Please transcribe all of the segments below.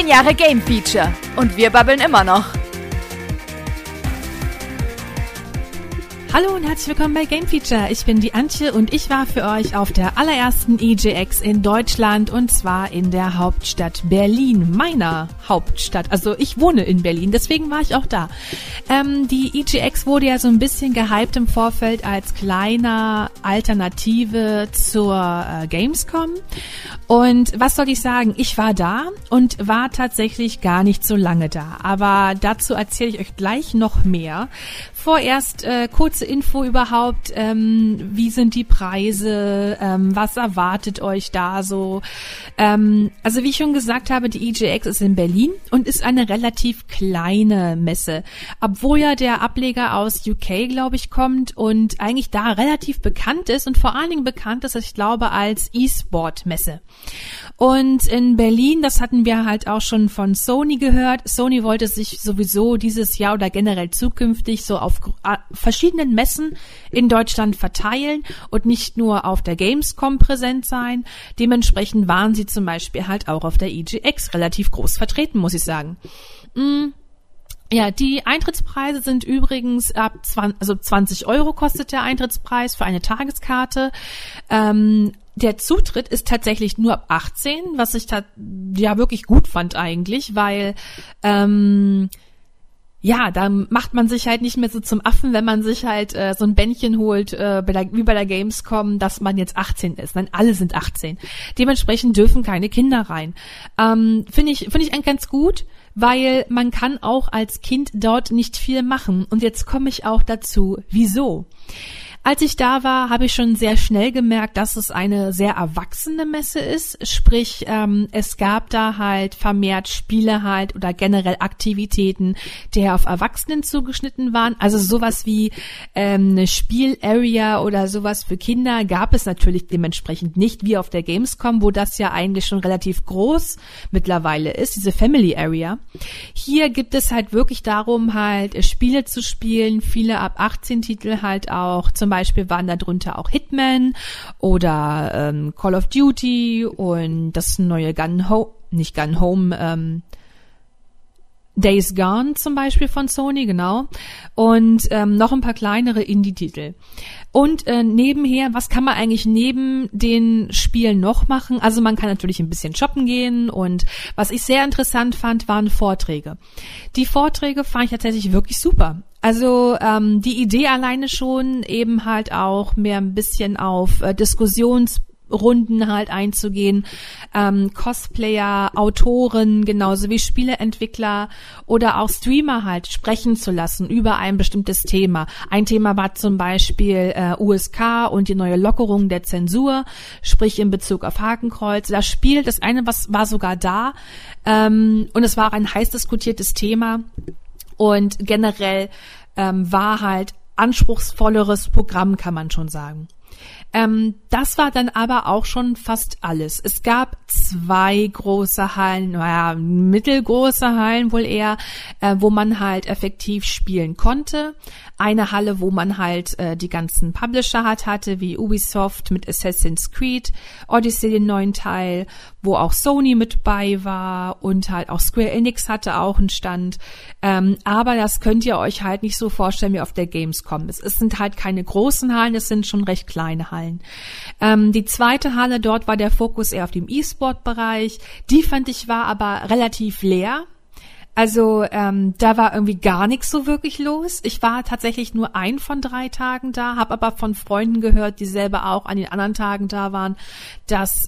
Jahre Game Feature und wir babbeln immer noch. Hallo und herzlich willkommen bei Game Feature. Ich bin die Antje und ich war für euch auf der allerersten EGX in Deutschland und zwar in der Hauptstadt Berlin, meiner Hauptstadt. Also ich wohne in Berlin, deswegen war ich auch da. Die EGX wurde ja so ein bisschen gehypt im Vorfeld als kleiner Alternative zur Gamescom. Und was soll ich sagen? Ich war da und war tatsächlich gar nicht so lange da. Aber dazu erzähle ich euch gleich noch mehr. Vorerst kurze Info überhaupt, wie sind die Preise, was erwartet euch da so? Also wie ich schon gesagt habe, die EGX ist in Berlin und ist eine relativ kleine Messe. Obwohl ja der Ableger aus UK, glaube ich, kommt und eigentlich da relativ bekannt ist und vor allen Dingen bekannt ist, ich glaube, als E-Sport-Messe. Und in Berlin, das hatten wir halt auch schon von Sony gehört, Sony wollte sich sowieso dieses Jahr oder generell zukünftig so auf verschiedenen Messen in Deutschland verteilen und nicht nur auf der Gamescom präsent sein. Dementsprechend waren sie zum Beispiel halt auch auf der EGX relativ groß vertreten, muss ich sagen. Ja, die Eintrittspreise sind übrigens ab 20 Euro kostet der Eintrittspreis für eine Tageskarte. Der Zutritt ist tatsächlich nur ab 18, was ich ja wirklich gut fand eigentlich, weil ja, da macht man sich halt nicht mehr so zum Affen, wenn man sich halt so ein Bändchen holt, wie bei der Gamescom, dass man jetzt 18 ist. Nein, alle sind 18. Dementsprechend dürfen keine Kinder rein. Finde ich eigentlich ganz gut, weil man kann auch als Kind dort nicht viel machen. Und jetzt komme ich auch dazu, wieso? Als ich da war, habe ich schon sehr schnell gemerkt, dass es eine sehr erwachsene Messe ist. Sprich, es gab da halt vermehrt Spiele halt oder generell Aktivitäten, die auf Erwachsenen zugeschnitten waren. Also sowas wie eine Spielarea oder sowas für Kinder gab es natürlich dementsprechend nicht, wie auf der Gamescom, wo das ja eigentlich schon relativ groß mittlerweile ist, diese Family Area. Hier gibt es halt wirklich darum, halt Spiele zu spielen, viele ab 18 Titel halt auch. Zum Beispiel waren da drunter auch Hitman oder Call of Duty und das neue Days Gone zum Beispiel von Sony, genau. Und noch ein paar kleinere Indie-Titel. Und nebenher, was kann man eigentlich neben den Spielen noch machen? Also man kann natürlich ein bisschen shoppen gehen und was ich sehr interessant fand, waren Vorträge. Die Vorträge fand ich tatsächlich wirklich super. Also die Idee alleine schon eben halt auch mehr ein bisschen auf Diskussionsrunden halt einzugehen, Cosplayer, Autoren, genauso wie Spieleentwickler oder auch Streamer halt sprechen zu lassen über ein bestimmtes Thema. Ein Thema war zum Beispiel USK und die neue Lockerung der Zensur, sprich in Bezug auf Hakenkreuz. Das Spiel, das eine war sogar da und es war auch ein heiß diskutiertes Thema. Und generell war halt anspruchsvolleres Programm, kann man schon sagen. Das war dann aber auch schon fast alles. Es gab 2 große Hallen, mittelgroße Hallen wohl eher, wo man halt effektiv spielen konnte. Eine Halle, wo man halt die ganzen Publisher hatte, wie Ubisoft mit Assassin's Creed, Odyssey den neuen Teil, wo auch Sony mit bei war und halt auch Square Enix hatte auch einen Stand. Aber das könnt ihr euch halt nicht so vorstellen wie auf der Gamescom. Es sind halt keine großen Hallen, es sind schon recht kleine Hallen. Die zweite Halle, dort war der Fokus eher auf dem E-Sport-Bereich. Die fand ich war aber relativ leer. Also da war irgendwie gar nichts so wirklich los. Ich war tatsächlich nur ein von 3 Tagen da, habe aber von Freunden gehört, die selber auch an den anderen Tagen da waren, dass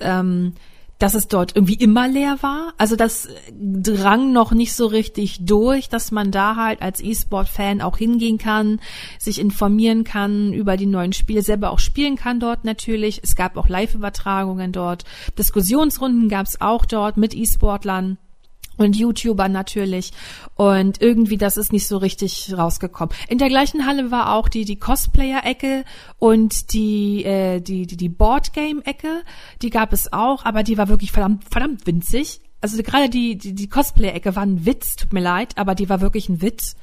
es dort irgendwie immer leer war. Also das drang noch nicht so richtig durch, dass man da halt als E-Sport-Fan auch hingehen kann, sich informieren kann über die neuen Spiele, selber auch spielen kann dort natürlich. Es gab auch Live-Übertragungen dort. Diskussionsrunden gab es auch dort mit E-Sportlern und YouTubern natürlich. Und irgendwie, das ist nicht so richtig rausgekommen. In der gleichen Halle war auch die Cosplayer-Ecke und die Boardgame-Ecke. Die gab es auch, aber die war wirklich verdammt winzig. Also gerade die Cosplayer-Ecke war ein Witz, tut mir leid, aber die war wirklich ein Witz.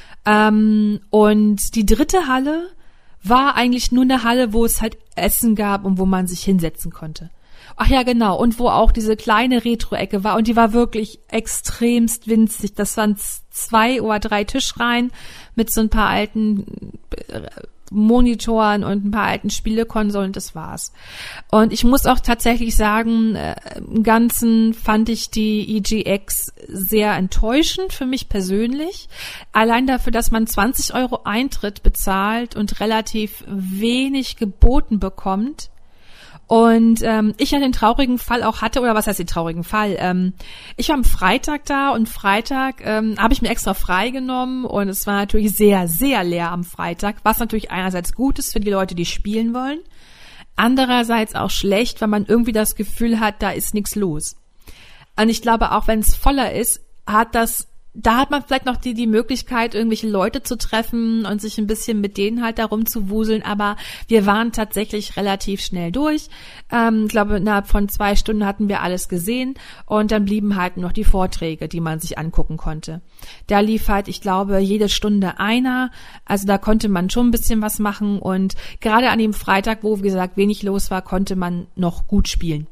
Und die dritte Halle war eigentlich nur eine Halle, wo es halt Essen gab und wo man sich hinsetzen konnte. Ach ja, genau. Und wo auch diese kleine Retro-Ecke war. Und die war wirklich extremst winzig. Das waren 2 oder 3 Tischreihen mit so ein paar alten Monitoren und ein paar alten Spielekonsolen. Das war's. Und ich muss auch tatsächlich sagen, im Ganzen fand ich die EGX sehr enttäuschend für mich persönlich. Allein dafür, dass man 20 € Eintritt bezahlt und relativ wenig geboten bekommt. Und ich ja den traurigen Fall auch hatte, oder was heißt den traurigen Fall? Ich war am Freitag da und Freitag habe ich mir extra frei genommen und es war natürlich sehr, sehr leer am Freitag, was natürlich einerseits gut ist für die Leute, die spielen wollen, andererseits auch schlecht, weil man irgendwie das Gefühl hat, da ist nichts los. Und ich glaube, auch wenn es voller ist, da hat man vielleicht noch die Möglichkeit, irgendwelche Leute zu treffen und sich ein bisschen mit denen halt darum zu wuseln, aber wir waren tatsächlich relativ schnell durch. Ich glaube, innerhalb von 2 Stunden hatten wir alles gesehen und dann blieben halt noch die Vorträge, die man sich angucken konnte. Da lief halt, ich glaube, jede Stunde einer, also da konnte man schon ein bisschen was machen und gerade an dem Freitag, wo, wie gesagt, wenig los war, konnte man noch gut spielen.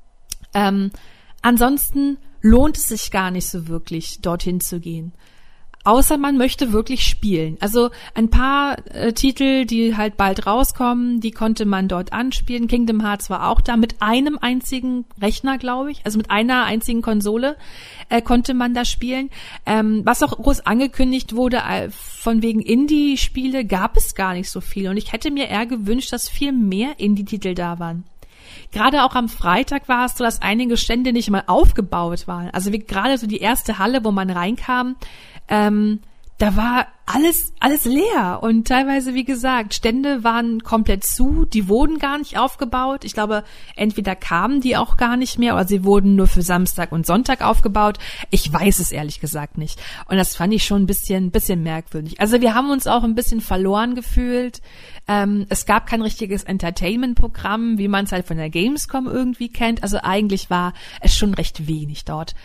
Ansonsten lohnt es sich gar nicht so wirklich, dorthin zu gehen. Außer man möchte wirklich spielen. Also ein paar Titel, die halt bald rauskommen, die konnte man dort anspielen. Kingdom Hearts war auch da mit einem einzigen Rechner, glaube ich. Also mit einer einzigen Konsole konnte man da spielen. Was auch groß angekündigt wurde, von wegen Indie-Spiele, gab es gar nicht so viel. Und ich hätte mir eher gewünscht, dass viel mehr Indie-Titel da waren. Gerade auch am Freitag war es so, dass einige Stände nicht mal aufgebaut waren. Also wie gerade so die erste Halle, wo man reinkam, da war alles leer und teilweise, wie gesagt, Stände waren komplett zu, die wurden gar nicht aufgebaut. Ich glaube, entweder kamen die auch gar nicht mehr oder sie wurden nur für Samstag und Sonntag aufgebaut. Ich weiß es ehrlich gesagt nicht. Und das fand ich schon ein bisschen merkwürdig. Also wir haben uns auch ein bisschen verloren gefühlt. Es gab kein richtiges Entertainment-Programm, wie man es halt von der Gamescom irgendwie kennt. Also eigentlich war es schon recht wenig dort.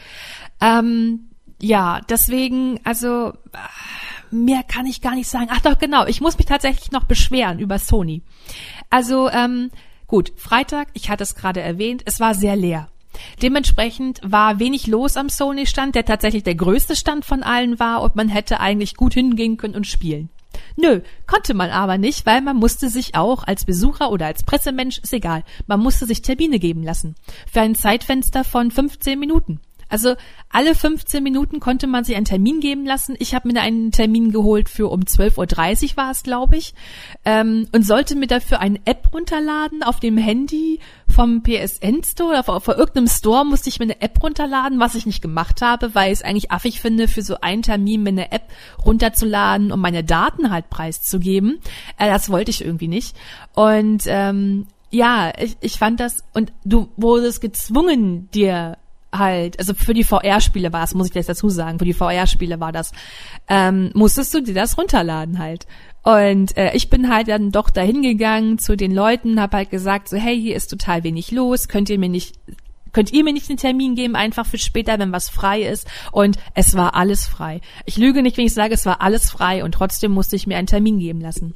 Ja, deswegen, also mehr kann ich gar nicht sagen. Ach doch, genau, ich muss mich tatsächlich noch beschweren über Sony. Also, gut, Freitag, ich hatte es gerade erwähnt, es war sehr leer. Dementsprechend war wenig los am Sony-Stand, der tatsächlich der größte Stand von allen war und man hätte eigentlich gut hingehen können und spielen. Nö, konnte man aber nicht, weil man musste sich auch als Besucher oder als Pressemensch, ist egal, man musste sich Termine geben lassen. Für ein Zeitfenster von 15 Minuten. Also alle 15 Minuten konnte man sich einen Termin geben lassen. Ich habe mir einen Termin geholt für um 12:30 Uhr war es, glaube ich, und sollte mir dafür eine App runterladen auf dem Handy vom PSN Store oder vor irgendeinem Store musste ich mir eine App runterladen, was ich nicht gemacht habe, weil ich es eigentlich affig finde, für so einen Termin mir eine App runterzuladen, um meine Daten halt preiszugeben. Das wollte ich irgendwie nicht. Und ja, ich fand das, und du wurdest gezwungen, dir halt, also für die VR-Spiele war es, muss ich jetzt dazu sagen, für die VR-Spiele war das, musstest du dir das runterladen halt. Und ich bin halt dann doch dahin gegangen zu den Leuten, hab halt gesagt so, hey, hier ist total wenig los, könnt ihr mir nicht einen Termin geben, einfach für später, wenn was frei ist? Und es war alles frei. Ich lüge nicht, wenn ich sage, es war alles frei und trotzdem musste ich mir einen Termin geben lassen.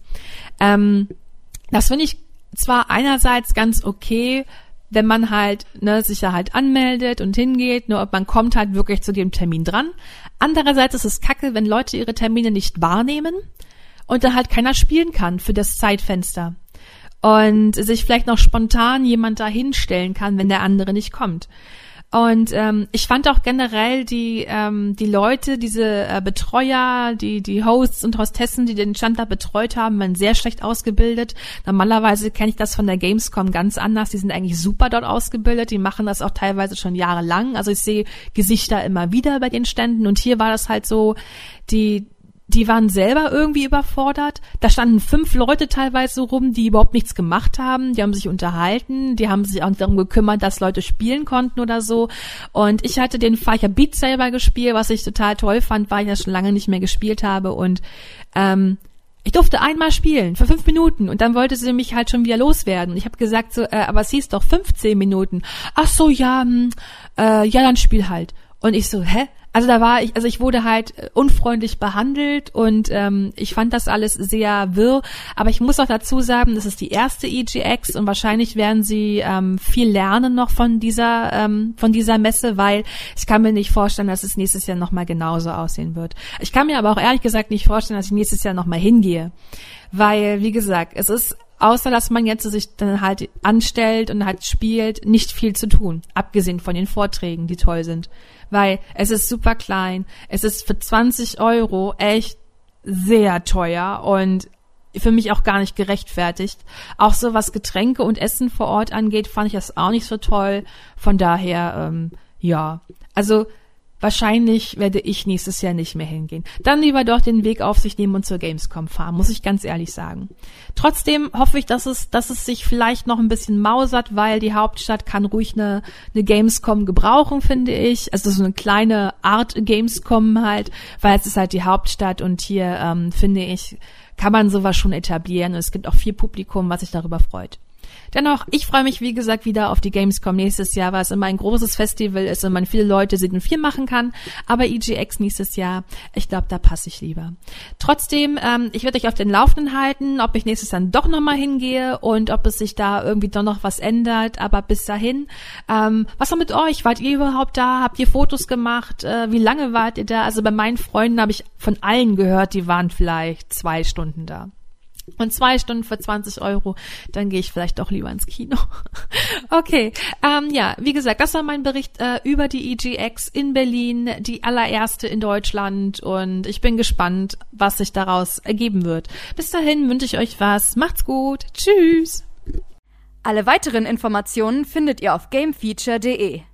Das finde ich zwar einerseits ganz okay, wenn man halt sich da halt anmeldet und hingeht, nur man kommt halt wirklich zu dem Termin dran. Andererseits ist es kacke, wenn Leute ihre Termine nicht wahrnehmen und dann halt keiner spielen kann für das Zeitfenster und sich vielleicht noch spontan jemand da hinstellen kann, wenn der andere nicht kommt. Und ich fand auch generell die Leute, diese Betreuer, die Hosts und Hostessen, die den Stand da betreut haben, waren sehr schlecht ausgebildet. Normalerweise kenne ich das von der Gamescom ganz anders. Die sind eigentlich super dort ausgebildet. Die machen das auch teilweise schon jahrelang. Also ich sehe Gesichter immer wieder bei den Ständen. Und hier war das halt so, die waren selber irgendwie überfordert. Da standen 5 Leute teilweise so rum, die überhaupt nichts gemacht haben. Die haben sich unterhalten. Die haben sich auch darum gekümmert, dass Leute spielen konnten oder so. Und ich hatte den Fall, ich habe Beat Saber gespielt, was ich total toll fand, weil ich das schon lange nicht mehr gespielt habe. Und ich durfte einmal spielen, für 5 Minuten. Und dann wollte sie mich halt schon wieder loswerden. Ich habe gesagt so, aber es hieß doch 15 Minuten. Ach so, ja, ja, dann spiel halt. Und ich so, hä? Also ich wurde halt unfreundlich behandelt und ich fand das alles sehr wirr. Aber ich muss auch dazu sagen, das ist die erste EGX und wahrscheinlich werden sie viel lernen noch von dieser Messe, weil ich kann mir nicht vorstellen, dass es nächstes Jahr nochmal genauso aussehen wird. Ich kann mir aber auch ehrlich gesagt nicht vorstellen, dass ich nächstes Jahr nochmal hingehe. Weil, wie gesagt, es ist, außer dass man jetzt sich dann halt anstellt und halt spielt, nicht viel zu tun. Abgesehen von den Vorträgen, die toll sind. Weil es ist super klein. Es ist für 20 € echt sehr teuer und für mich auch gar nicht gerechtfertigt. Auch so was Getränke und Essen vor Ort angeht, fand ich das auch nicht so toll. Von daher, ja. Also wahrscheinlich werde ich nächstes Jahr nicht mehr hingehen. Dann lieber doch den Weg auf sich nehmen und zur Gamescom fahren, muss ich ganz ehrlich sagen. Trotzdem hoffe ich, dass es sich vielleicht noch ein bisschen mausert, weil die Hauptstadt kann ruhig eine Gamescom gebrauchen, finde ich. Also so eine kleine Art Gamescom halt, weil es ist halt die Hauptstadt und hier, finde ich, kann man sowas schon etablieren und es gibt auch viel Publikum, was sich darüber freut. Dennoch, ich freue mich, wie gesagt, wieder auf die Gamescom nächstes Jahr, weil es immer ein großes Festival ist und man viele Leute sind und viel machen kann. Aber EGX nächstes Jahr, ich glaube, da passe ich lieber. Trotzdem, ich werde euch auf den Laufenden halten, ob ich nächstes Jahr doch nochmal hingehe und ob es sich da irgendwie doch noch was ändert. Aber bis dahin, was war mit euch? Wart ihr überhaupt da? Habt ihr Fotos gemacht? Wie lange wart ihr da? Also bei meinen Freunden habe ich von allen gehört, die waren vielleicht 2 Stunden da. Und 2 Stunden für 20 €, dann gehe ich vielleicht doch lieber ins Kino. Okay, ja, wie gesagt, das war mein Bericht über die EGX in Berlin, die allererste in Deutschland und ich bin gespannt, was sich daraus ergeben wird. Bis dahin wünsche ich euch was, macht's gut, tschüss! Alle weiteren Informationen findet ihr auf gamefeature.de.